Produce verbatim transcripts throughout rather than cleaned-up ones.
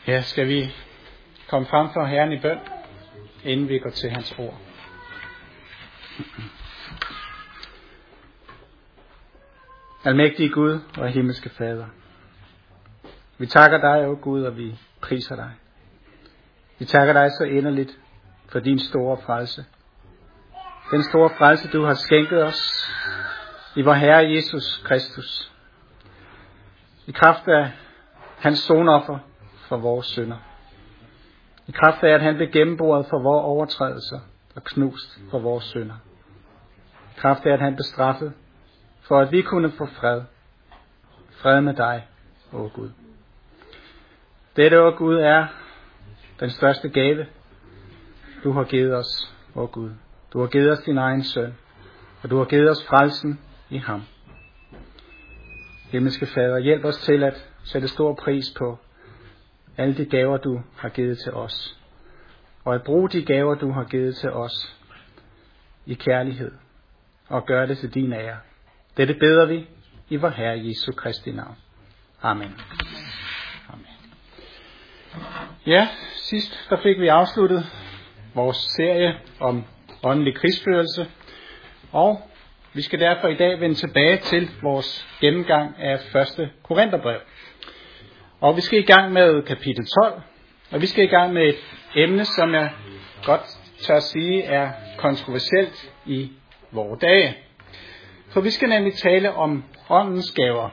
Ja, skal vi komme frem for Herren i bøn, inden vi går til hans ord. Almægtige Gud og himmelske Fader, vi takker dig, o Gud, og vi priser dig. Vi takker dig så inderligt for din store frelse. Den store frelse, du har skænket os i vor Herre Jesus Kristus. I kraft af hans sonoffer for vores synder. I kraft af, at han blev gennemboret for vores overtrædelser og knust for vores synder. I kraft af, at han blev straffet for, at vi kunne få fred. Fred med dig, o Gud. Dette, o Gud, er den største gave, du har givet os, o Gud. Du har givet os din egen søn, og du har givet os frelsen i ham. Himmelske Fader, hjælp os til at sætte stor pris på alle de gaver, du har givet til os, og at bruge de gaver, du har givet til os i kærlighed, og gøre det til din ære. Dette beder vi i vor Herre Jesu Kristi navn. Amen. Amen. Ja, sidst der fik vi afsluttet vores serie om åndelig krigsførelse, og vi skal derfor i dag vende tilbage til vores gennemgang af første Korintherbrev. Og vi skal i gang med kapitel tolv, og vi skal i gang med et emne, som jeg godt tør sige er kontroversielt i vore dage. For vi skal nemlig tale om åndens gaver.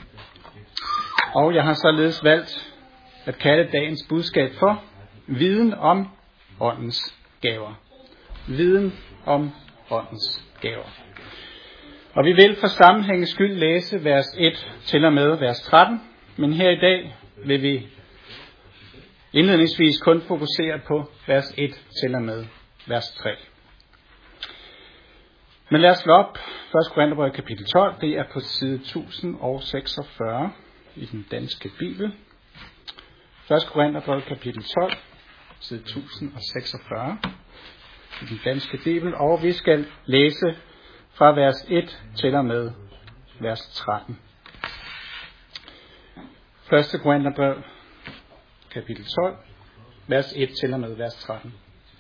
Og jeg har således valgt at kalde dagens budskab for viden om åndens gaver. Viden om åndens gaver. Og vi vil for sammenhængens skyld læse vers et til og med vers tretten. Men her i dag vil vi indledningsvis kun fokusere på vers et til og med vers tre. Men lad os slå op første Korintherbrev kapitel tolv. Det er på side tusind og seksogfyrre i den danske bibel. første Korintherbrev kapitel tolv, side tusind og seksogfyrre i den danske bibel. Og vi skal læse fra vers et til og med vers tretten. første Korintherbrev kapitel tolv, vers et til og med vers tretten.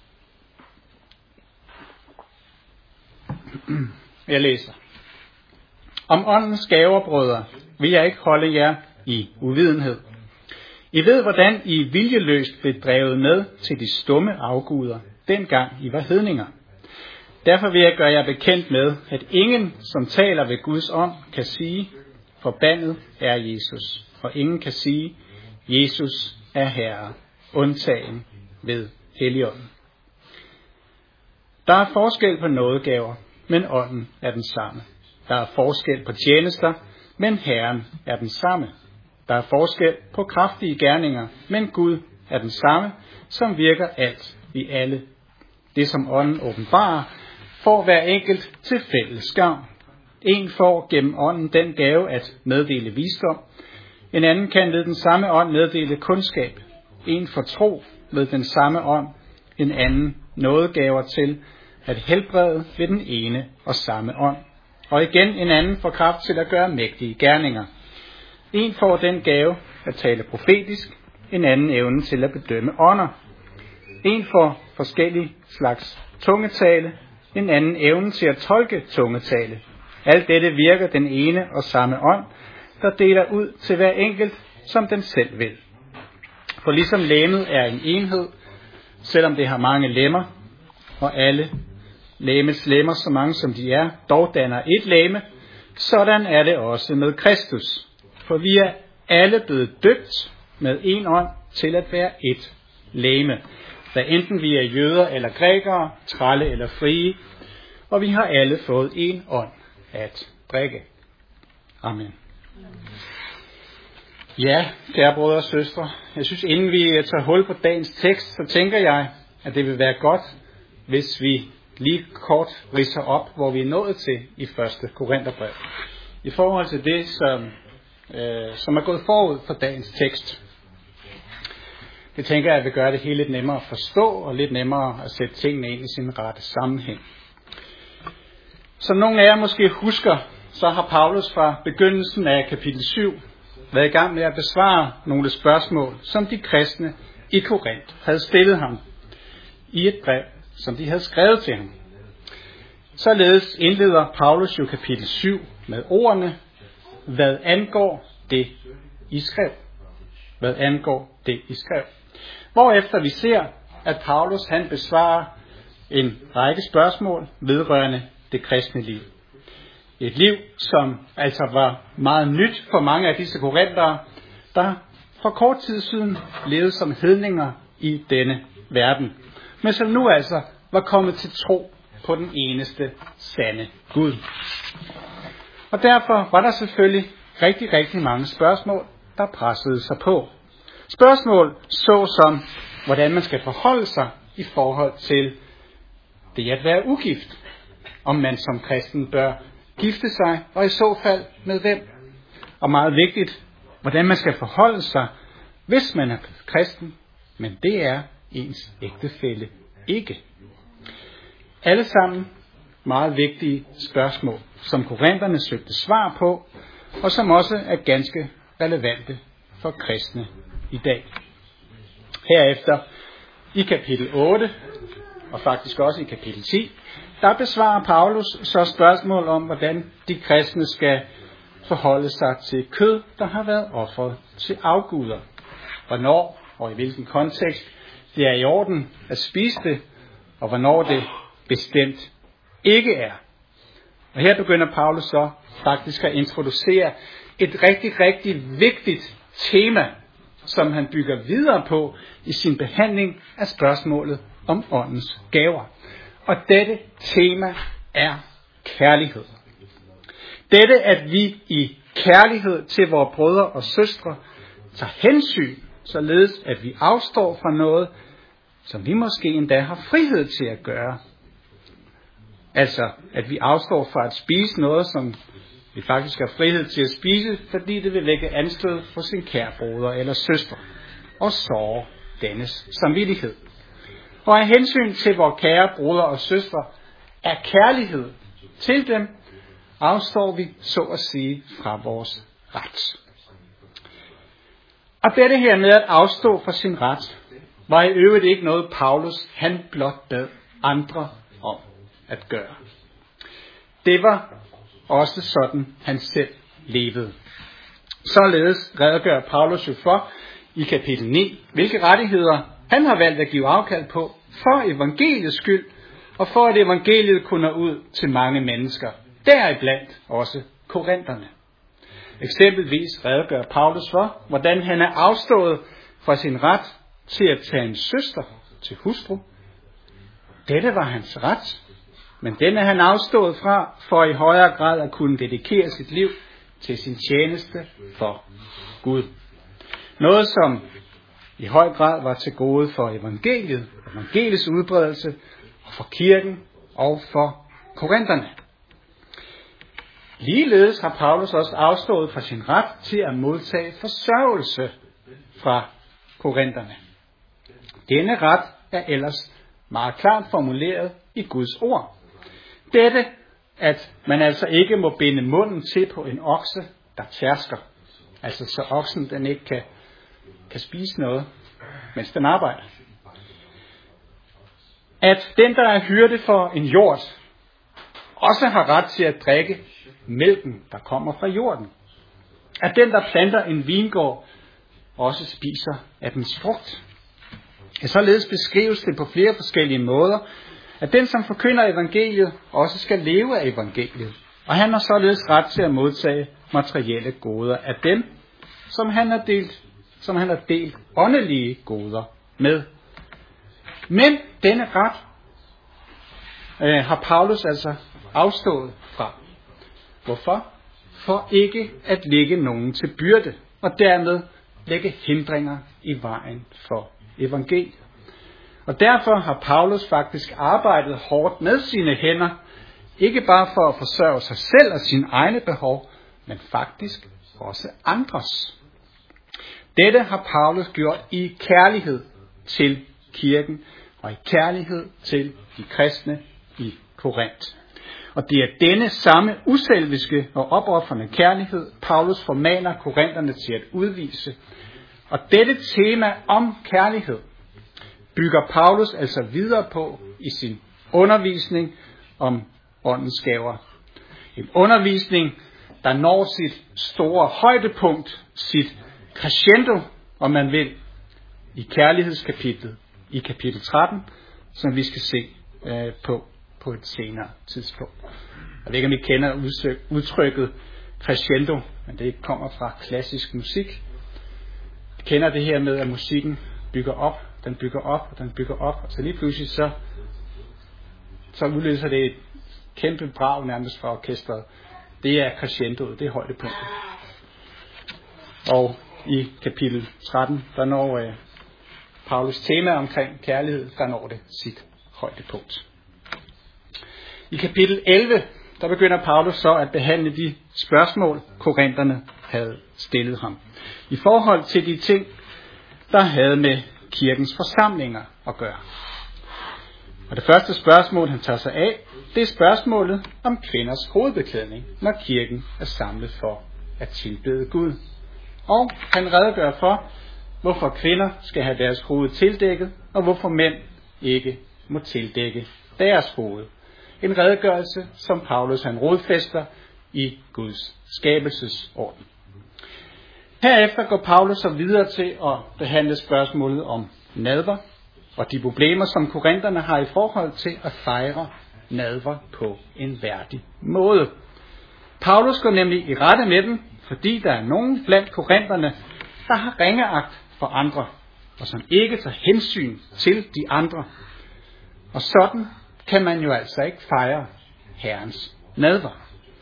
Jeg læser. Om åndens gaver, brødre, vil jeg ikke holde jer i uvidenhed. I ved, hvordan I viljeløst blev drevet med til de stumme afguder, dengang I var hedninger. Derfor vil jeg gøre jer bekendt med, at ingen, som taler ved Guds ånd, kan sige, forbandet er Jesus. Og ingen kan sige, Jesus er Herre, undtagen ved Helligånden. Der er forskel på nådegaver, men ånden er den samme. Der er forskel på tjenester, men Herren er den samme. Der er forskel på kraftige gerninger, men Gud er den samme, som virker alt i alle. Det som ånden åbenbarer, får hver enkelt til fælles gavn. En får gennem ånden den gave at meddele visdom. En anden kan ved den samme ånd meddele kundskab. En får tro ved den samme ånd. En anden nådegaver til at helbrede ved den ene og samme ånd. Og igen en anden får kraft til at gøre mægtige gerninger. En får den gave at tale profetisk. En anden evne til at bedømme ånder. En får forskellige slags tungetale. En anden evne til at tolke tungetale. Alt dette virker den ene og samme ånd, der deler ud til hver enkelt, som den selv vil. For ligesom legemet er en enhed, selvom det har mange lemmer, og alle legemets lemmer, så mange som de er, dog danner et legeme, sådan er det også med Kristus. For vi er alle blevet døbt med en ånd til at være et legeme, da enten vi er jøder eller grækere, trælle eller frie, og vi har alle fået en ånd at drikke. Amen. Ja, kære brødre og søstre, jeg synes inden vi tager hul på dagens tekst, så tænker jeg, at det vil være godt, hvis vi lige kort ridser op, hvor vi er nået til i første Korintherbrev. I forhold til det, som, øh, som er gået forud for dagens tekst. Det tænker jeg vil gøre det hele lidt nemmere at forstå, og lidt nemmere at sætte tingene ind i sin rette sammenhæng. Som nogle af jer måske husker, så har Paulus fra begyndelsen af kapitel syv været i gang med at besvare nogle spørgsmål, som de kristne i Korinth havde stillet ham i et brev, som de havde skrevet til ham. Således indleder Paulus jo kapitel syv med ordene, hvad angår det, I skrev. Hvad angår det, I skrev. Hvorefter vi ser, at Paulus han besvarer en række spørgsmål vedrørende det kristne liv. Et liv, som altså var meget nyt for mange af disse korintere, der for kort tid siden levede som hedninger i denne verden, men som nu altså var kommet til tro på den eneste sande Gud. Og derfor var der selvfølgelig rigtig, rigtig mange spørgsmål, der pressede sig på. Spørgsmål såsom, hvordan man skal forholde sig i forhold til det at være ugift. Om man som kristen bør gifte sig, og i så fald med hvem. Og meget vigtigt, hvordan man skal forholde sig, hvis man er kristen, men det er ens ægtefælle ikke. Alle sammen meget vigtige spørgsmål, som korinterne søgte svar på, og som også er ganske relevante for kristne i dag. Herefter i kapitel otte, og faktisk også i kapitel ti, der besvarer Paulus så spørgsmål om, hvordan de kristne skal forholde sig til kød, der har været offret til afguder. Hvornår og i hvilken kontekst det er i orden at spise det, og hvornår det bestemt ikke er. Og her begynder Paulus så faktisk at introducere et rigtig, rigtig vigtigt tema, som han bygger videre på i sin behandling af spørgsmålet om åndens gaver. Og dette tema er kærlighed. Dette, at vi i kærlighed til vores brødre og søstre tager hensyn, således at vi afstår fra noget, som vi måske endda har frihed til at gøre. Altså, at vi afstår fra at spise noget, som vi faktisk har frihed til at spise, fordi det vil vække anstød for sin kære brødre eller søstre, og såre dennes samvittighed. Og af hensyn til vores kære brødre og søstre, er kærlighed til dem, afstår vi så at sige fra vores ret. Og dette her med at afstå fra sin ret, var i øvrigt ikke noget Paulus han blot bad andre om at gøre. Det var også sådan han selv levede. Således redegør Paulus jo for i kapitel ni, hvilke rettigheder han har valgt at give afkald på for evangeliets skyld, og for at evangeliet kunne nå ud til mange mennesker, deriblandt også korinterne. Eksempelvis redegør Paulus for, hvordan han er afstået fra sin ret til at tage en søster til hustru. Dette var hans ret, men den er han afstået fra, for i højere grad at kunne dedikere sit liv til sin tjeneste for Gud. Noget, som i høj grad var til gode for evangeliet, evangeliets udbredelse, og for kirken og for korinterne. Ligeledes har Paulus også afstået fra sin ret til at modtage forsørgelse fra korinterne. Denne ret er ellers meget klart formuleret i Guds ord. Dette, at man altså ikke må binde munden til på en okse, der tærsker. Altså så oksen den ikke kan, kan spise noget, mens den arbejder. At den, der er hyrde for en hjort, også har ret til at drikke mælken, der kommer fra jorden. At den, der planter en vingård, også spiser af dens frugt. Således beskrives det på flere forskellige måder, at den, som forkynder evangeliet, også skal leve af evangeliet. Og han har således ret til at modtage materielle goder af dem, som han har delt, som han har delt åndelige goder med. Men denne ret øh, har Paulus altså afstået fra. Hvorfor? For ikke at lægge nogen til byrde, og dermed lægge hindringer i vejen for evangeliet. Og derfor har Paulus faktisk arbejdet hårdt med sine hænder, ikke bare for at forsørge sig selv og sine egne behov, men faktisk også andres. Dette har Paulus gjort i kærlighed til kirken og i kærlighed til de kristne i Korinth. Og det er denne samme uselviske og opoffrende kærlighed, Paulus formaner korinterne til at udvise. Og dette tema om kærlighed bygger Paulus altså videre på i sin undervisning om åndens gaver. En undervisning, der når sit store højdepunkt, sit crescendo, om man vil, i kærlighedskapitlet, i kapitel tretten, som vi skal se øh, på på et senere tidspunkt. Jeg ved ikke, om I kender udtrykket crescendo, men det kommer fra klassisk musik. I kender det her med, at musikken bygger op, den bygger op, og den bygger op, og så lige pludselig så, så udløser det et kæmpe brag nærmest fra orkestret. Det er crescendoet, det er højdepunktet. Og i kapitel tretten, der når øh, Paulus tema omkring kærlighed, der når det sit højdepunkt. I kapitel elleve, der begynder Paulus så at behandle de spørgsmål, korinterne havde stillet ham. I forhold til de ting, der havde med kirkens forsamlinger at gøre. Og det første spørgsmål, han tager sig af, det er spørgsmålet om kvinders hovedbeklædning, når kirken er samlet for at tilbede Gud. Og han redegør for, hvorfor kvinder skal have deres hoved tildækket, og hvorfor mænd ikke må tildække deres hoved. En redegørelse, som Paulus han rodfæster i Guds skabelsesorden. Herefter går Paulus så videre til at behandle spørgsmålet om nadver, og de problemer, som korinterne har i forhold til at fejre nadver på en værdig måde. Paulus går nemlig i rette med dem, fordi der er nogen blandt korinterne, der har ringeagt for andre, og som ikke tager hensyn til de andre. Og sådan kan man jo altså ikke fejre Herrens nadver.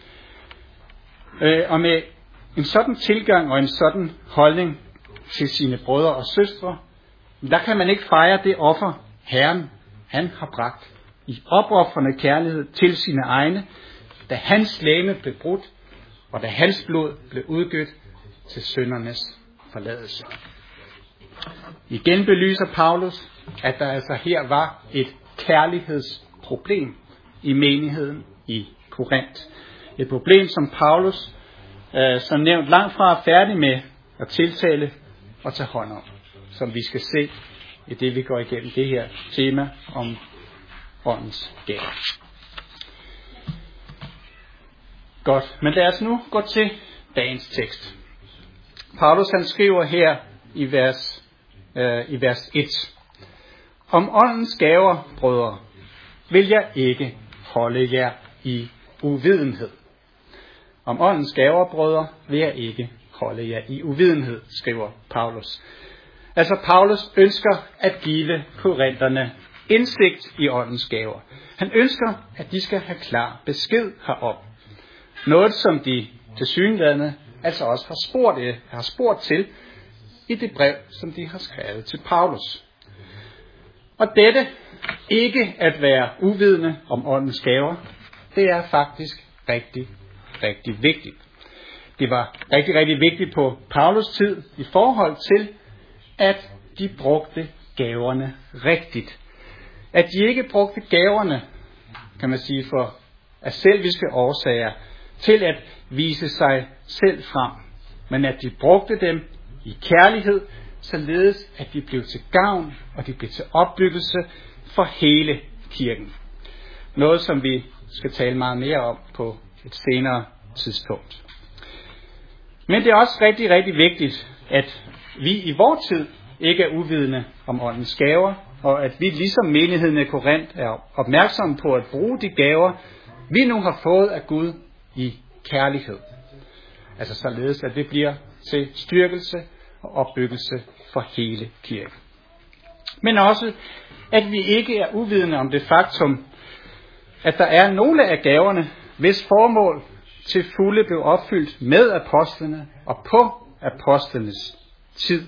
Øh, og med en sådan tilgang og en sådan holdning til sine brødre og søstre, der kan man ikke fejre det offer, Herren han har bragt i opoffrende kærlighed til sine egne, da hans legeme blev brudt, og da hans blod blev udgødt til syndernes forladelse. Igen belyser Paulus, at der altså her var et kærlighedsproblem i menigheden i Korinth. Et problem, som Paulus, øh, som nævnt, langt fra er færdig med at tiltale og tage hånd om, som vi skal se i det, vi går igennem det her tema om åndens gaver. Godt, men lad os nu gå til dagens tekst. Paulus han skriver her i vers, øh, i vers et. Om åndens gaver, brødre, vil jeg ikke holde jer i uvidenhed. Om åndens gaver, brødre, vil jeg ikke holde jer i uvidenhed, skriver Paulus. Altså Paulus ønsker at give korinterne indsigt i åndens gaver. Han ønsker, at de skal have klar besked herom. Noget, som de tilsyneladende altså også har spurgt, har spurgt til i det brev, som de har skrevet til Paulus. Og dette, ikke at være uvidende om åndens gaver, det er faktisk rigtig, rigtig vigtigt. Det var rigtig, rigtig vigtigt på Paulus tid i forhold til, at de brugte gaverne rigtigt. At de ikke brugte gaverne, kan man sige, for af selviske årsager, til at vise sig selv frem, men at de brugte dem i kærlighed, således at de blev til gavn, og de blev til opbyggelse for hele kirken. Noget, som vi skal tale meget mere om på et senere tidspunkt. Men det er også rigtig, rigtig vigtigt, at vi i vores tid ikke er uvidende om åndens gaver, og at vi ligesom menigheden i Korinth er opmærksomme på at bruge de gaver, vi nu har fået af Gud i kærlighed. Altså således, at det bliver til styrkelse og opbyggelse for hele kirken. Men også, at vi ikke er uvidende om det faktum, at der er nogle af gaverne, hvis formål til fulde blev opfyldt med apostlene og på apostlenes tid.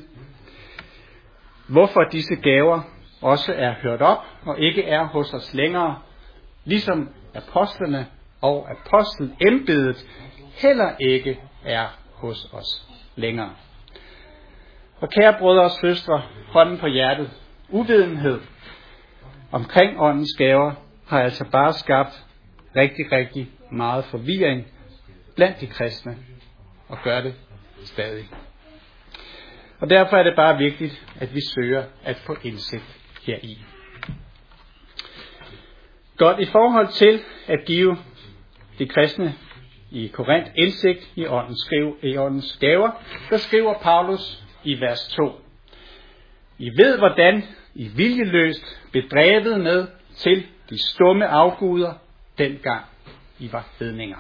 Hvorfor disse gaver også er hørt op og ikke er hos os længere, ligesom apostlene og apostelembedet heller ikke er hos os længere. Og kære brødre og søstre, hånden på hjertet, uvidenhed omkring åndens gaver har altså bare skabt rigtig, rigtig meget forvirring blandt de kristne, og gør det stadig. Og derfor er det bare vigtigt, at vi søger at få indsigt heri. Godt, i forhold til at give de kristne i Korint indsigt i åndens, skrive, i åndens gaver, der skriver Paulus i vers to. I ved, hvordan I viljeløst blev drevet med til de stumme afguder, dengang I var hedninger.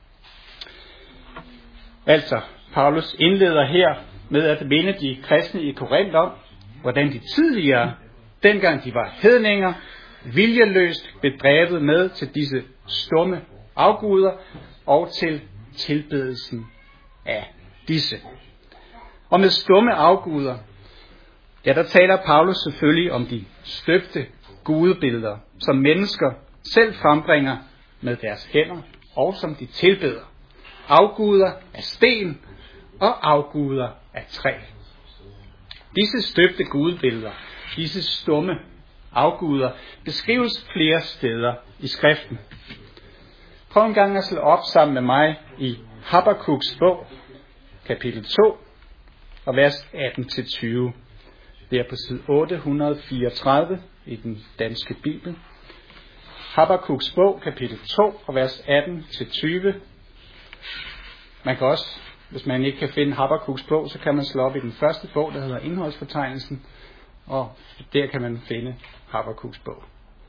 Altså, Paulus indleder her med at minde de kristne i Korint om, hvordan de tidligere, dengang de var hedninger, viljeløst blev drevet med til disse stumme afguder og til tilbedelsen af disse. Og med stumme afguder, ja, der taler Paulus selvfølgelig om de støbte gudebilleder, som mennesker selv frembringer med deres hænder, og som de tilbeder. Afguder af sten og afguder af træ. Disse støbte gudebilleder, disse stumme afguder, beskrives flere steder i skriften. Prøv en gang at slå op sammen med mig i Habakuks bog, kapitel to, og vers atten til tyve. Det er på side otte hundrede og fireogtredive i den danske bibel. Habakuks bog, kapitel to, og vers atten til tyve. Man kan også, hvis man ikke kan finde Habakuks bog, så kan man slå op i den første bog, der hedder indholdsfortegnelsen, og der kan man finde Habakuks bog.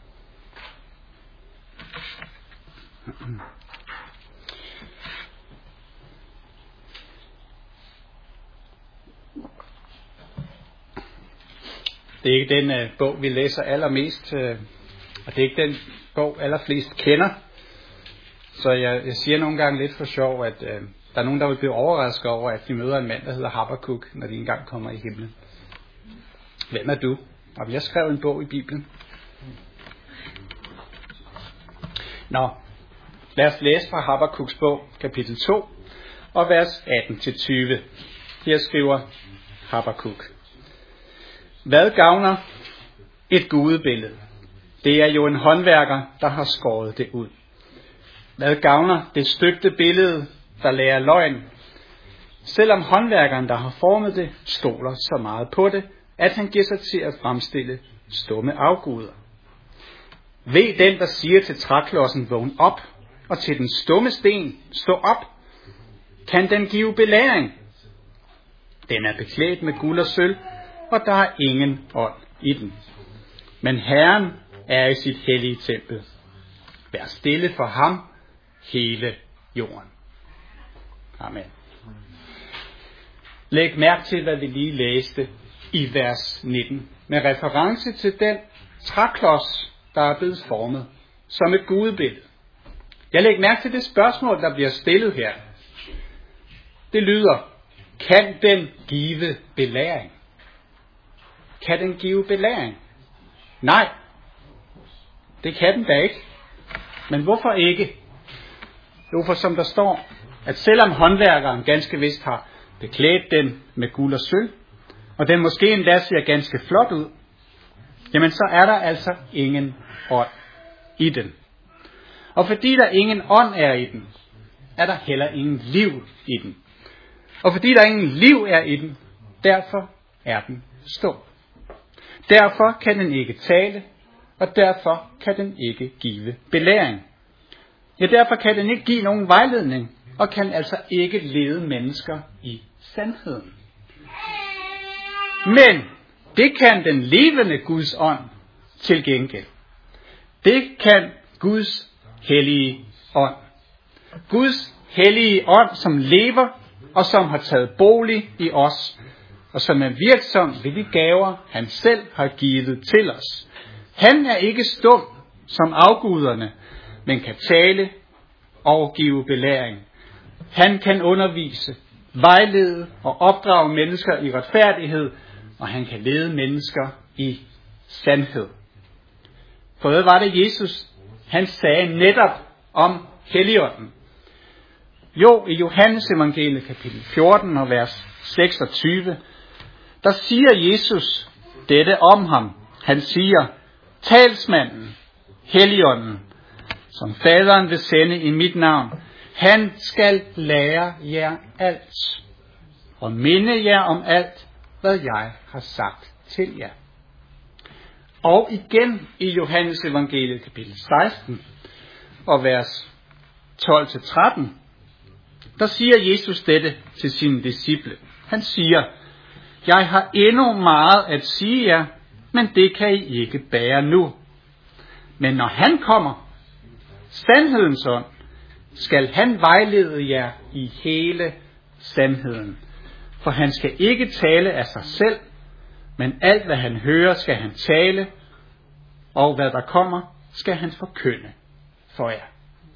Det er ikke den uh, bog, vi læser allermest, uh, og det er ikke den bog, allerflest kender. Så jeg, jeg siger nogle gange lidt for sjov, at uh, der er nogen, der vil blive overrasket over, at de møder en mand, der hedder Habakuk, når de engang kommer i himlen. Hvem er du? Og vi har skrevet en bog i Bibelen. Nå, lad os læse fra Habakuks bog, kapitel to, og vers atten til tyve. Her skriver Habakuk. Hvad gavner et gudebillede? Det er jo en håndværker, der har skåret det ud. Hvad gavner det støbte billede, der lærer løgn? Selvom håndværkeren, der har formet det, stoler så meget på det, at han giver sig til at fremstille stumme afguder. Ved den, der siger til træklodsen, vågn op, og til den stumme sten, stå op, kan den give belæring. Den er beklædt med guld og sølv, og der er ingen ånd i den. Men Herren er i sit hellige tempel. Vær stille for ham hele jorden. Amen. Læg mærke til, hvad vi lige læste i vers nitten, med reference til den træklods, der er blevet formet som et gudebillede. Jeg lægger mærke til det spørgsmål, der bliver stillet her. Det lyder, kan den give belæring? Kan den give belæring? Nej, det kan den da ikke. Men hvorfor ikke? Jo, for som der står, at selvom håndværkeren ganske vist har beklædt den med guld og sølv, og den måske endda ser ganske flot ud, jamen så er der altså ingen ånd i den. Og fordi der ingen ånd er i den, er der heller ingen liv i den. Og fordi der ingen liv er i den, derfor er den stum. Derfor kan den ikke tale, og derfor kan den ikke give belæring. Ja, derfor kan den ikke give nogen vejledning, og kan altså ikke lede mennesker i sandheden. Men det kan den levende Guds ånd til gengæld. Det kan Guds hellige ånd. Guds hellige ånd, som lever og som har taget bolig i os, og som er virksom ved de gaver, han selv har givet til os. Han er ikke stum som afguderne, men kan tale og give belæring. Han kan undervise, vejlede og opdrage mennesker i retfærdighed, og han kan lede mennesker i sandhed. For hvad var det Jesus, han sagde netop om Helligånden? Jo, i Johannes evangeliet kapitel fjorten og vers seksogtyve, der siger Jesus dette om ham. Han siger, talsmanden, Helligånden, som faderen vil sende i mit navn. Han skal lære jer alt og minde jer om alt, hvad jeg har sagt til jer. Og igen i Johannes evangeliet kapitel seksten og vers tolv til tretten, der siger Jesus dette til sine disciple. Han siger, jeg har endnu meget at sige jer, men det kan I ikke bære nu. Men når han kommer, sandhedens ånd, skal han vejlede jer i hele sandheden. For han skal ikke tale af sig selv, men alt hvad han hører skal han tale, og hvad der kommer skal han forkynde for jer.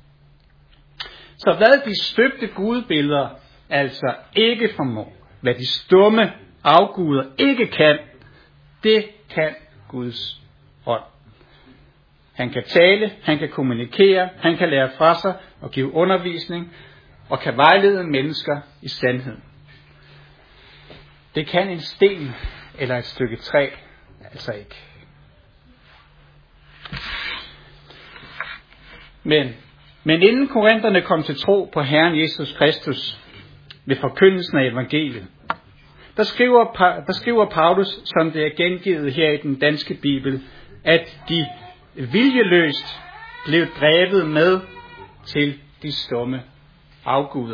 Så hvad de støbte gudbilleder altså ikke formår, hvad de stumme afguder ikke kan, det kan Guds ånd. Han kan tale, han kan kommunikere, han kan lære fra sig og give undervisning, og kan vejlede mennesker i sandheden. Det kan en sten eller et stykke træ altså ikke. Men, men inden korinterne kom til tro på Herren Jesus Kristus ved forkyndelsen af evangeliet, der skriver, der skriver Paulus, som det er gengivet her i den danske bibel, at de viljeløst blev drevet med til de stumme afguder.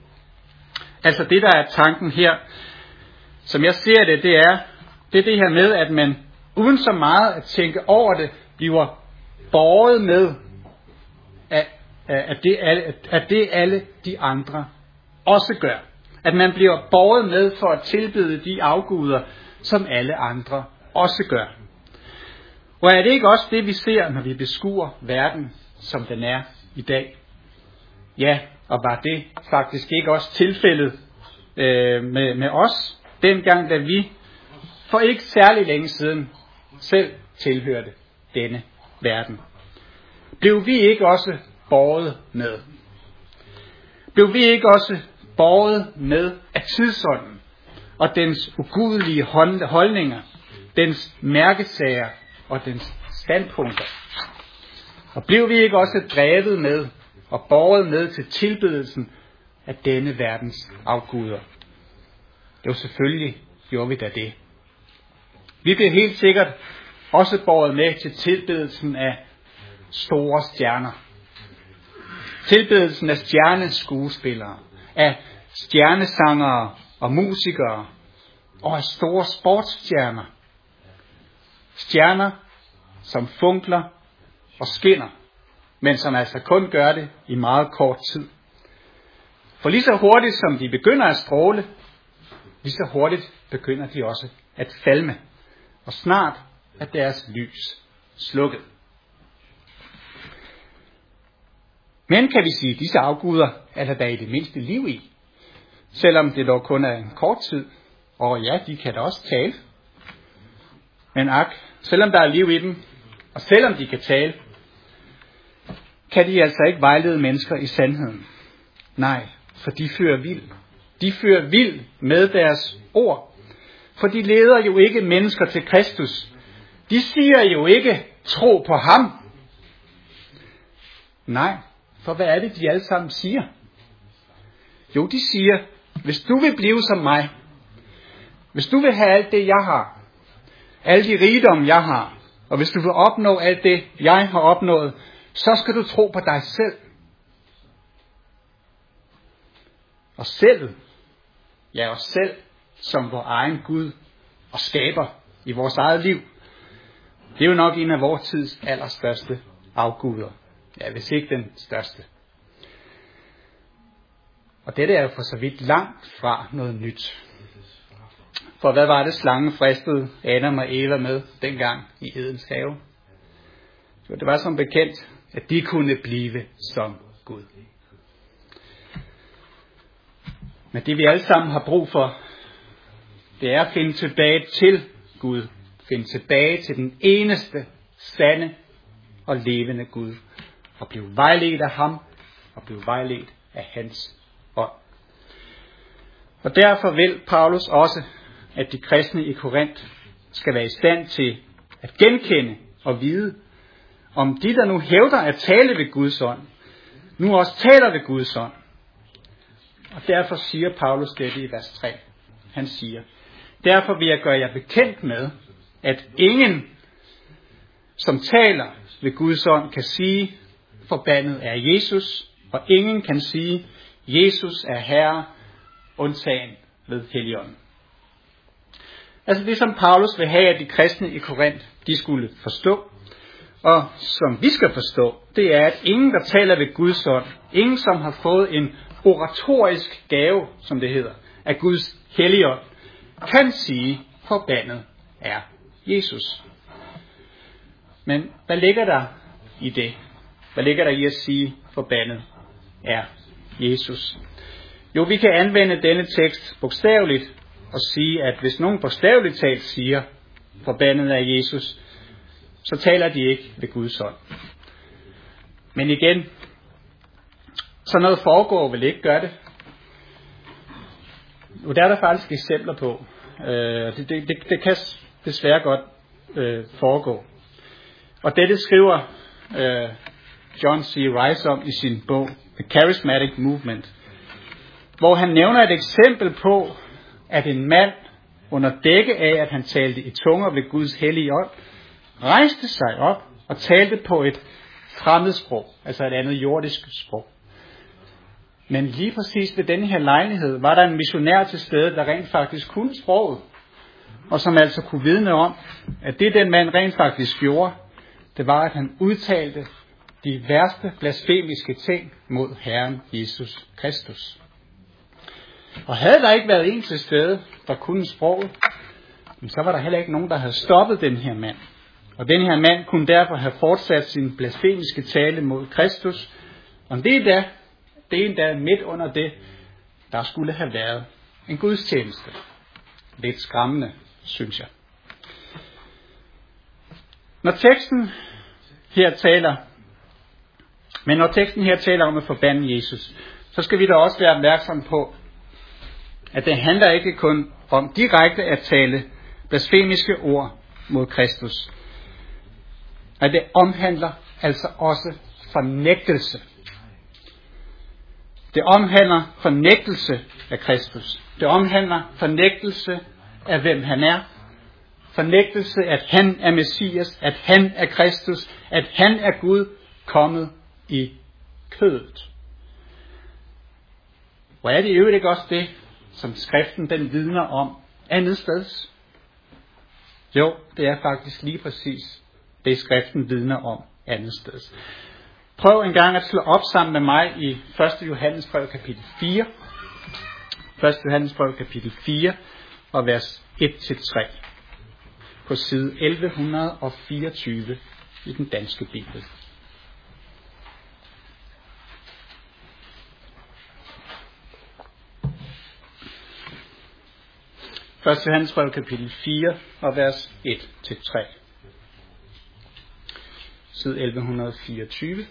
Altså det, der er tanken her, som jeg ser det, det er det, er det her med, at man uden så meget at tænke over det, bliver båret med, at, at, det, at det alle de andre også gør. At man bliver båret med for at tilbede de afguder, som alle andre også gør. Og er det ikke også det, vi ser, når vi beskuer verden, som den er i dag? Ja, og var det faktisk ikke også tilfældet øh, med, med os, dengang da vi for ikke særlig længe siden selv tilhørte denne verden? Blev vi ikke også båret med? Blev vi ikke også båret med af tidsånden og dens ugudelige holdninger, dens mærkesager og dens standpunkter? Og blev vi ikke også drevet med og båret med til tilbedelsen af denne verdens afguder? Jo, selvfølgelig gjorde vi da det. Vi blev helt sikkert også båret med til tilbedelsen af store stjerner. Tilbedelsen af stjerneskuespillere, af stjernesangere og musikere og af store sportsstjerner. Stjerner, som funkler og skinner, men som altså kun gør det i meget kort tid. For lige så hurtigt som de begynder at stråle, lige så hurtigt begynder de også at falme, og snart er deres lys slukket. Men kan vi sige, at disse afguder er der da i det mindste liv i, selvom det dog kun er en kort tid, og ja, de kan da også tale. Men ak, selvom der er liv i dem, og selvom de kan tale, kan de altså ikke vejlede mennesker i sandheden. Nej, for de fører vild. De fører vild med deres ord. For de leder jo ikke mennesker til Kristus. De siger jo ikke, tro på ham. Nej, for hvad er det, de alle sammen siger? Jo, de siger, hvis du vil blive som mig, hvis du vil have alt det, jeg har, alle de rigdom, jeg har, og hvis du vil opnå alt det, jeg har opnået, så skal du tro på dig selv. Og selv, ja os selv, som vor egen Gud og skaber i vores eget liv, det er jo nok en af vores tids allerstørste afguder. Ja, hvis ikke den største. Og dette er jo for så vidt langt fra noget nyt. For hvad var det, slangen fristede Adam og Eva med dengang i Edens have? Jo, det var som bekendt, at de kunne blive som Gud. Men det vi alle sammen har brug for, det er at finde tilbage til Gud. Finde tilbage til den eneste, sande og levende Gud. Og blive vejledt af ham, og blive vejledt af hans ånd. Og derfor vil Paulus også, at de kristne i Korinth skal være i stand til at genkende og vide, om de, der nu hævder at tale ved Guds ånd, nu også taler ved Guds ånd. Og derfor siger Paulus dette i vers tre. Han siger, derfor vil jeg gøre jer bekendt med, at ingen, som taler ved Guds ånd, kan sige, forbandet er Jesus, og ingen kan sige, Jesus er Herre, undtagen ved Helligånden. Altså det, som Paulus vil have, at de kristne i Korinth, de skulle forstå, og som vi skal forstå, det er, at ingen, der taler ved Guds ånd, ingen, som har fået en oratorisk gave, som det hedder, af Guds Helligånd, kan sige, forbandet er Jesus. Men hvad ligger der i det? Hvad ligger der i at sige, forbandet er Jesus? Jo, vi kan anvende denne tekst bogstaveligt og sige, at hvis nogen bogstaveligt talt siger, forbandet er Jesus, så taler de ikke ved Guds ånd. Men igen, så noget foregår vel ikke, gør det? Og der er der faktisk eksempler på. Øh, det, det, det, det kan desværre godt øh, foregå. Og dette skriver øh, John C. Rice om i sin bog The Charismatic Movement, hvor han nævner et eksempel på, at en mand under dække af, at han talte i tunger ved Guds hellige ånd, rejste sig op og talte på et fremmedsprog, altså et andet jordisk sprog. Men lige præcis ved denne her lejlighed var der en missionær til stede, der rent faktisk kunne sproget, og som altså kunne vidne om, at det den mand rent faktisk gjorde, det var, at han udtalte de værste blasfemiske ting mod Herren Jesus Kristus. Og havde der ikke været en til stede, der kunne sproget, så var der heller ikke nogen, der havde stoppet den her mand. Og den her mand kunne derfor have fortsat sin blasfemiske tale mod Kristus. Og det er da, det er endda midt under det, der skulle have været en gudstjeneste. Lidt skræmmende, synes jeg. Når teksten her taler, men når teksten her taler om at forbande Jesus, så skal vi da også være opmærksom på, at det handler ikke kun om direkte at tale blasfemiske ord mod Kristus. At det omhandler altså også fornægtelse. Det omhandler fornægtelse af Kristus. Det omhandler fornægtelse af hvem han er. Fornægtelse, at han er Messias, at han er Kristus, at han er Gud kommet i kødet. Og er det i øvrigt ikke også det, som skriften den vidner om andet steds? Jo, det er faktisk lige præcis det, skriften vidner om andet steds. Prøv en gang at slå op sammen med mig i første Johannesbrev kapitel fire. første Johannesbrev kapitel fire og vers et til tre. På side elleve fireogtyve i den danske bibel. første Johannesbrev kapitel fire og vers et til tre. Side elleve fireogtyve.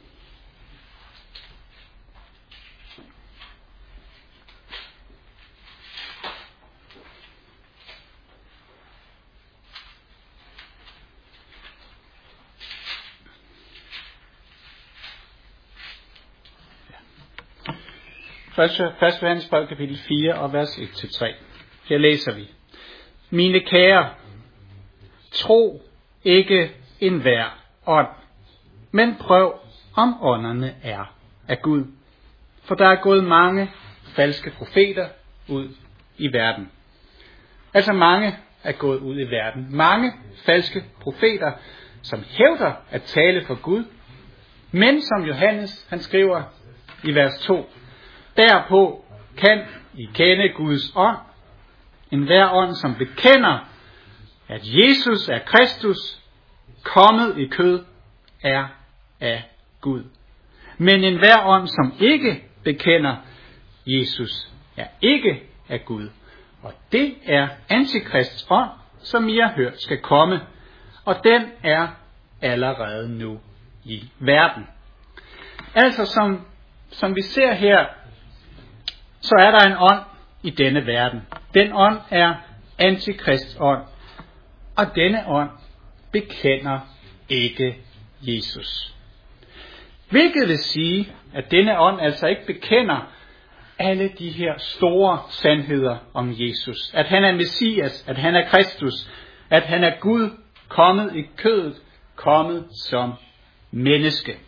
Første Johannesbrev kapitel fire og vers et til tre. Her læser vi. Mine kære, tro ikke enhver ånd, men prøv om ånderne er af Gud. For der er gået mange falske profeter ud i verden. Altså mange er gået ud i verden. Mange falske profeter, som hævder at tale for Gud, men som Johannes han skriver i vers to. Derpå kan I kende Guds ånd, en hver ånd, som bekender, at Jesus er Kristus, kommet i kød, er af Gud. Men en hver ånd, som ikke bekender Jesus, er ikke af Gud. Og det er Antikrists ånd, som I har hørt skal komme, og den er allerede nu i verden. Altså som, som vi ser her, så er der en ånd i denne verden. Den ånd er Antikrists ånd, og denne ånd bekender ikke Jesus. Hvilket vil sige, at denne ånd altså ikke bekender alle de her store sandheder om Jesus. At han er Messias, at han er Kristus, at han er Gud, kommet i kødet, kommet som menneske.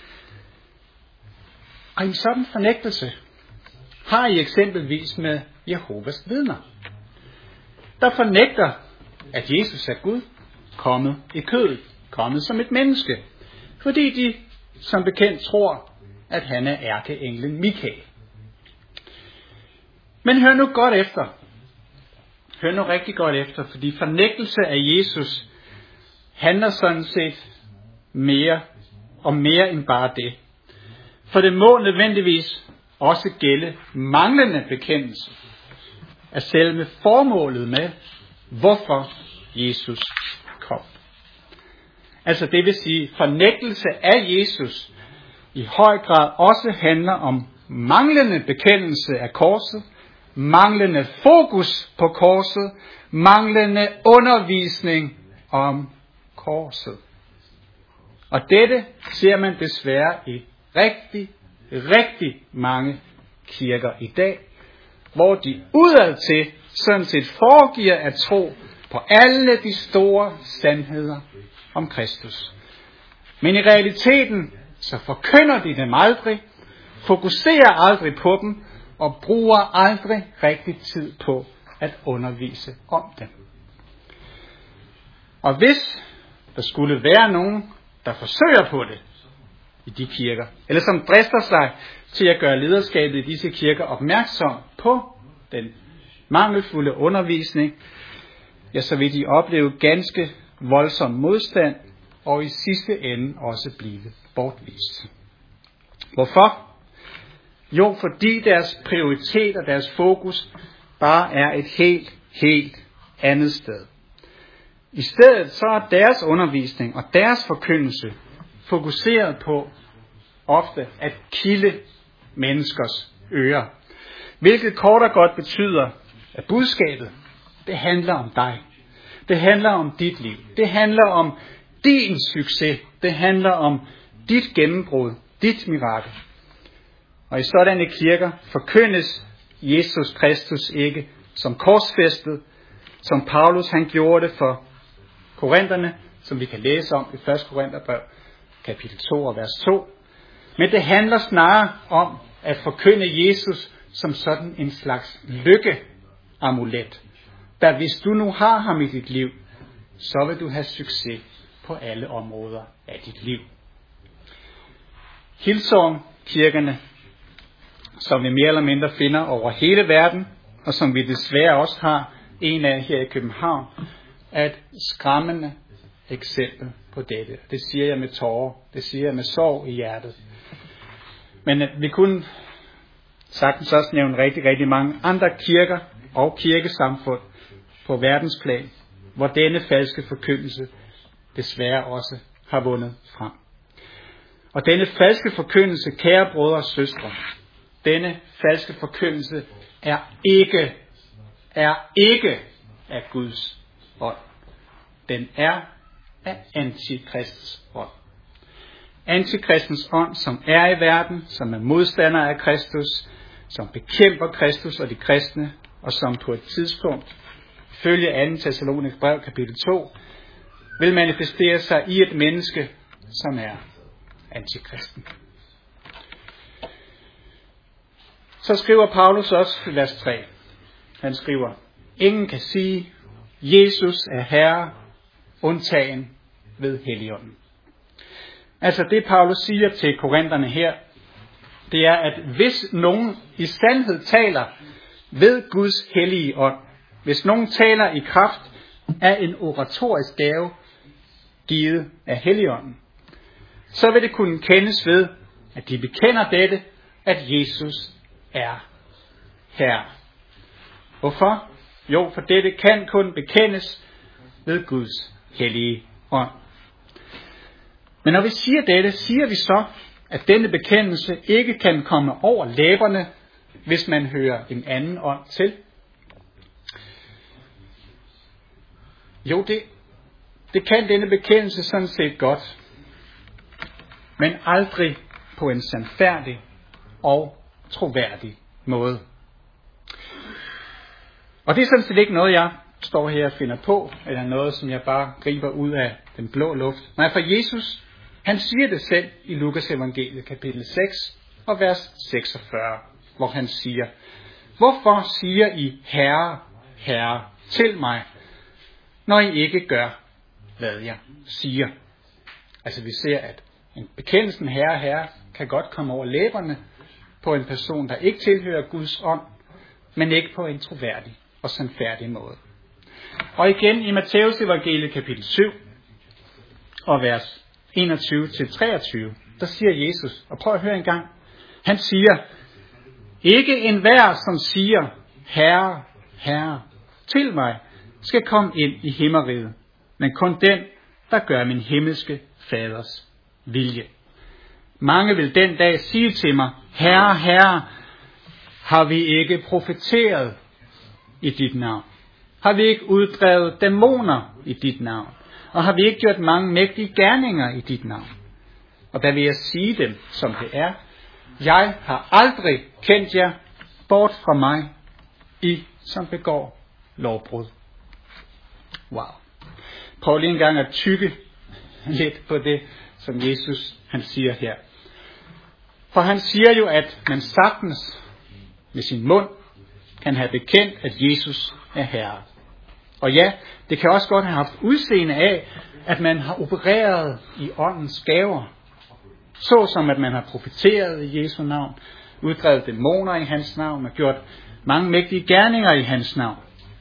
Og en sådan fornægtelse har I eksempelvis med Jehovas vidner, der fornægter, at Jesus er Gud, kommet i kødet, kommet som et menneske, fordi de som bekendt tror, at han er ærkeenglen Mikael. Men hør nu godt efter. Hør nu rigtig godt efter, fordi fornægtelse af Jesus handler sådan set mere om mere end bare det. For det må nødvendigvis også gælde manglende bekendelse af selve formålet med, hvorfor Jesus kom. Altså det vil sige, fornægtelse af Jesus i høj grad også handler om manglende bekendelse af korset, manglende fokus på korset, manglende undervisning om korset. Og dette ser man desværre i rigtig, rigtig mange kirker i dag, hvor de udad til sådan set foregiver at tro på alle de store sandheder om Kristus. Men i realiteten så forkynder de dem aldrig, fokuserer aldrig på dem og bruger aldrig rigtig tid på at undervise om dem. Og hvis der skulle være nogen, der forsøger på det i de kirker, eller som drister sig til at gøre lederskabet i disse kirker opmærksom på den mangelfulde undervisning, ja, så vil de opleve ganske voldsom modstand, og i sidste ende også blive bortvist. Hvorfor? Jo, fordi deres prioritet og deres fokus bare er et helt, helt andet sted. I stedet så er deres undervisning og deres forkyndelse fokuseret på ofte at kilde menneskers ører. Hvilket kort og godt betyder, at budskabet, det handler om dig. Det handler om dit liv. Det handler om din succes. Det handler om dit gennembrud, dit mirakel. Og i sådanne kirker forkyndes Jesus Kristus ikke som korsfæstet, som Paulus han gjorde det for korinterne, som vi kan læse om i første Korintherbrev, kapitel to og vers to. Men det handler snarere om at forkynde Jesus som sådan en slags lykkeamulet, der hvis du nu har ham i dit liv, så vil du have succes på alle områder af dit liv. Hillsong-kirkerne, som vi mere eller mindre finder over hele verden, og som vi desværre også har en af her i København, er et skræmmende eksempel på dette. Det siger jeg med tårer, det siger jeg med sorg i hjertet. Men vi kunne sagtens også nævne rigtig, rigtig mange andre kirker og kirkesamfund på verdensplan, hvor denne falske forkyndelse desværre også har vundet frem. Og denne falske forkyndelse, kære brødre og søstre, denne falske forkyndelse er ikke, er ikke af Guds ånd. Den er af Antikrists ånd. Antikristens ånd, som er i verden, som er modstander af Kristus, som bekæmper Kristus og de kristne, og som på et tidspunkt, følge anden Thessaloniks brev, kapitel to, vil manifestere sig i et menneske, som er antikristen. Så skriver Paulus også i vers tre. Han skriver, ingen kan sige, Jesus er Herre, undtagen ved Helligånden. Altså det Paulus siger til korinterne her, det er, at hvis nogen i sandhed taler ved Guds hellige ånd, hvis nogen taler i kraft af en oratorisk gave, givet af Helligånden, så vil det kunne kendes ved, at de bekender dette, at Jesus er Herre. Hvorfor? Jo, for dette kan kun bekendes ved Guds hellige ånd. Men når vi siger dette, siger vi så, at denne bekendelse ikke kan komme over læberne, hvis man hører en anden ånd til. Jo, det, det kan denne bekendelse sådan set godt. men aldrig på en sandfærdig og troværdig måde. Og det er sådan set ikke noget, jeg står her og finder på, eller noget, som jeg bare griber ud af den blå luft. Nej, for Jesus, han siger det selv i Lukas evangeliet kapitel seks og vers seksogfyrre, hvor han siger: Hvorfor siger I herre, herre til mig, når I ikke gør, hvad jeg siger? Altså vi ser, at en bekendelsen herre, herre kan godt komme over læberne på en person, der ikke tilhører Guds ånd, men ikke på en troværdig og sandfærdig måde. Og igen i Matthæus evangeliet kapitel syv og vers enogtyve til treogtyve, der siger Jesus, og prøv at høre en gang, han siger: Ikke enhver, som siger herre, herre til mig, skal komme ind i himmeriget, men kun den, der gør min himmelske faders vilje. Mange vil den dag sige til mig: Herre, herre, har vi ikke profeteret i dit navn? Har vi ikke uddrevet dæmoner i dit navn? Og har vi ikke gjort mange mægtige gerninger i dit navn? Og der vil jeg sige dem, som det er: Jeg har aldrig kendt jer, bort fra mig, I som begår lovbrud. Wow. Prøv lige en gang at tykke lidt på det, som Jesus han siger her. For han siger jo, at man sagtens med sin mund kan have bekendt, at Jesus er Herre. Og ja, det kan også godt have haft udseende af, at man har opereret i åndens gaver. Såsom at man har profeteret i Jesu navn, uddrevet dæmoner i hans navn og gjort mange mægtige gerninger i hans navn.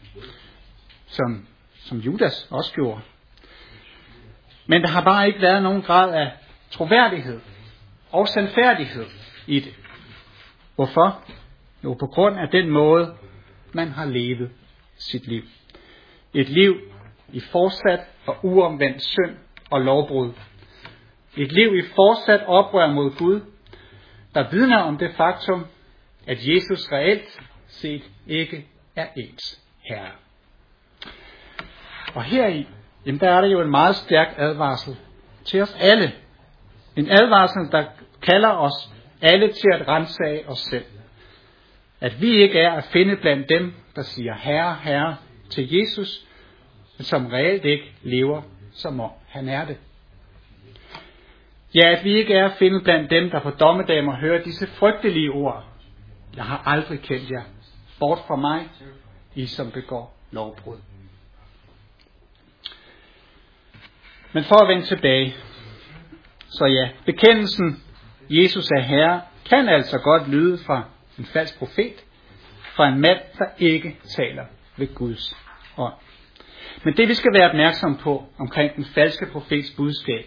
Som, som Judas også gjorde. Men der har bare ikke været nogen grad af troværdighed og sandfærdighed i det. Hvorfor? Jo, på grund af den måde, man har levet sit liv. Et liv i fortsat og uomvendt synd og lovbrud. Et liv i fortsat oprør mod Gud, der vidner om det faktum, at Jesus reelt set ikke er ens Herre. Og heri, jamen der er der jo en meget stærk advarsel til os alle. En advarsel, der kalder os alle til at ransage os selv. At vi ikke er at finde blandt dem, der siger Herre, Herre til Jesus, men som reelt ikke lever, som om han er det. Ja, at vi ikke er at finde blandt dem, der på dommedag må høre disse frygtelige ord: Jeg har aldrig kendt jer, bort fra mig, I som begår lovbrud. Men for at vende tilbage, så ja, bekendelsen Jesus er Herre kan altså godt lyde fra en falsk profet, fra en mand, der ikke taler ved Guds ånd. Men det vi skal være opmærksom på omkring den falske profets budskab,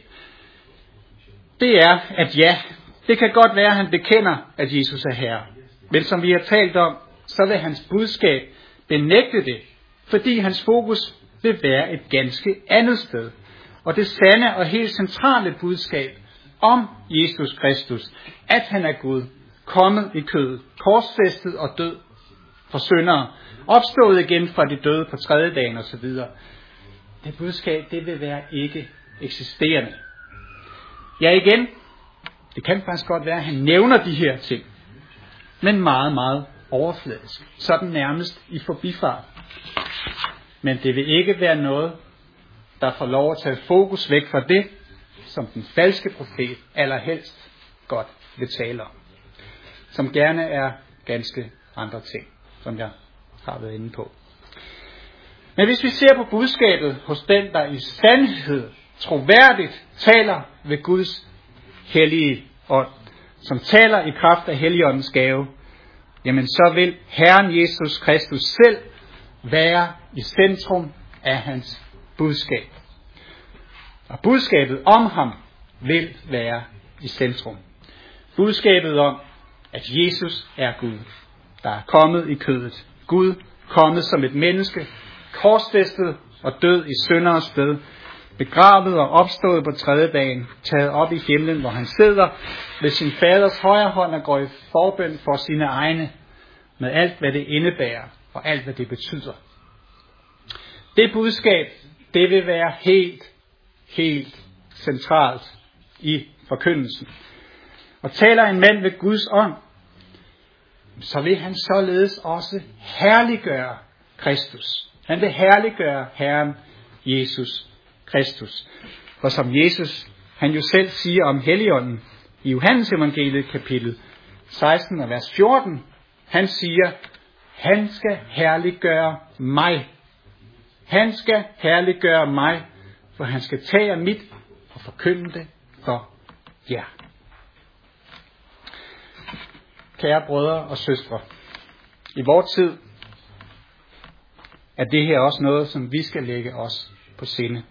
det er, at ja, det kan godt være, at han bekender, at Jesus er Herre. Men som vi har talt om, så vil hans budskab benægte det, fordi hans fokus vil være et ganske andet sted. Og det sande og helt centrale budskab om Jesus Kristus, at han er Gud, kommet i kødet, korsfæstet og død for syndere, opstået igen fra de døde på tredje dagen osv. Det budskab, det vil være ikke eksisterende. Ja igen, det kan faktisk godt være, at han nævner de her ting, men meget, meget overfladisk, sådan nærmest i forbifart. Men det vil ikke være noget, der får lov at tage fokus væk fra det, som den falske profet allerhelst godt vil tale om. Som gerne er ganske andre ting, som jeg har været inde på. Men hvis vi ser på budskabet hos den, der i sandhed troværdigt taler ved Guds hellige ånd, som taler i kraft af Helligåndens gave, jamen så vil Herren Jesus Kristus selv være i centrum af hans budskab. Og budskabet om ham vil være i centrum. Budskabet om, at Jesus er Gud, der er kommet i kødet. Gud kommet som et menneske, korsfæstet og død i synderes sted, begravet og opstået på tredje dagen, taget op i himlen, hvor han sidder ved sin faders højre hånd og går i forbøn for sine egne, med alt hvad det indebærer og alt hvad det betyder. Det budskab, det vil være helt, helt centralt i forkyndelsen. Og taler en mand ved Guds ånd, så vil han således også herliggøre Kristus. Han vil herliggøre Herren Jesus Kristus. For som Jesus, han jo selv siger om Helligånden i Johannes evangeliet kapitel seksten og vers fjorten, han siger, han skal herliggøre mig. Han skal herliggøre mig, for han skal tage af mit og forkynde det for jer. Kære brødre og søstre, i vores tid er det her også noget, som vi skal lægge os på sinde.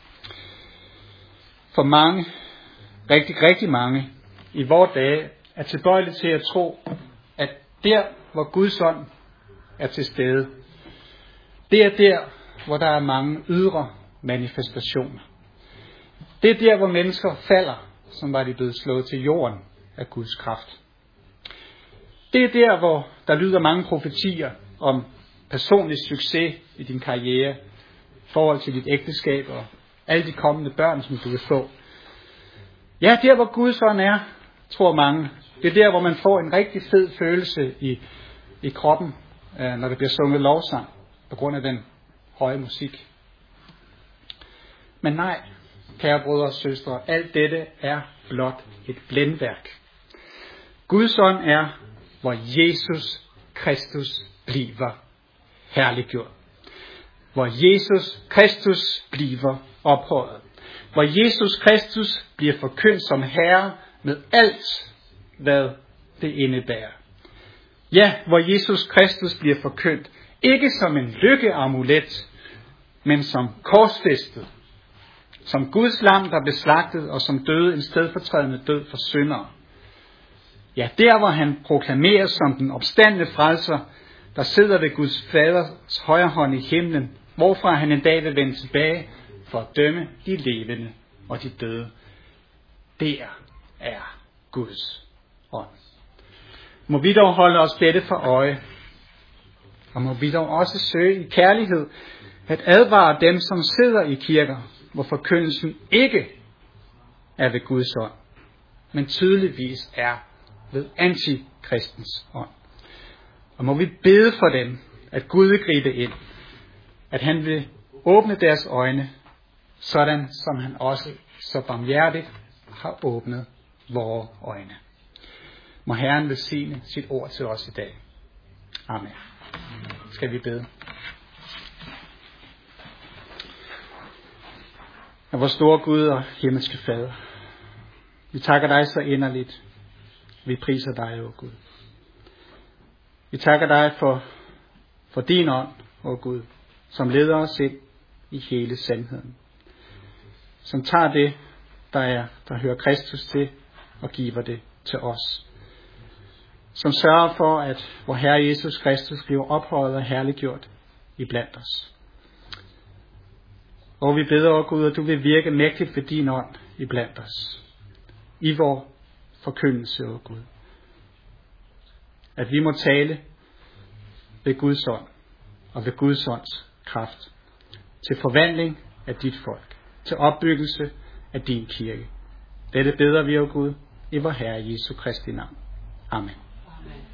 For mange, rigtig, rigtig mange, i vores dage er tilbøjelige til at tro, at der, hvor Guds ånd er til stede, det er der, hvor der er mange ydre manifestationer. Det er der, hvor mennesker falder, som var de blevet slået til jorden af Guds kraft. Det er der, hvor der lyder mange profetier om personlig succes i din karriere, i forhold til dit ægteskab og alle de kommende børn, som du vil få. Ja, der hvor Guds ånd er, tror mange, det er der, hvor man får en rigtig fed følelse i, i kroppen, når der bliver sunget lovsang, på grund af den høje musik. Men nej, kære brødre og søstre, alt dette er blot et blændværk. Guds ånd er, hvor Jesus Kristus bliver herliggjort. Hvor Jesus Kristus bliver ophøjet. Hvor Jesus Kristus bliver forkyndt som Herre med alt, hvad det indebærer. Ja, hvor Jesus Kristus bliver forkyndt, ikke som en lykkeamulet, men som korsfæstet. Som Guds lam, der blev slagtet, og som døde en stedfortrædende død for syndere. Ja, der hvor han proklameres som den opstandne frelser, der sidder ved Guds faders højre hånd i himlen, hvorfra han en dag vil vende tilbage for at dømme de levende og de døde. Der er Guds ånd. Må vi dog holde os dette for øje, og må vi dog også søge i kærlighed at advare dem, som sidder i kirker, hvor forkyndelsen ikke er ved Guds ånd, men tydeligvis er ved antikristens ånd. Og må vi bede for dem, at Gud vil gribe ind, at han vil åbne deres øjne, sådan som han også så barmhjertigt har åbnet vores øjne. Må Herren velsigne sit ord til os i dag. Amen. Skal vi bede. Og vor store Gud og himmelske Fader, vi takker dig så inderligt. Vi priser dig, o Gud. Vi takker dig for, for din ånd, o Gud, som leder os ind i hele sandheden. Som tager det, der er, der hører Kristus til, og giver det til os. Som sørger for, at vor Herre Jesus Kristus bliver ophøjet og herliggjort i blandt os. Og vi beder, o Gud, at du vil virke mægtigt ved din ånd i blandt os. I vor forkyndelse, o Gud. At vi må tale ved Guds ånd og ved Guds ånds kraft. Til forvandling af dit folk. Til opbyggelse af din kirke. Dette beder vi, o Gud, i vor Herre Jesu Kristi navn. Amen. Amen.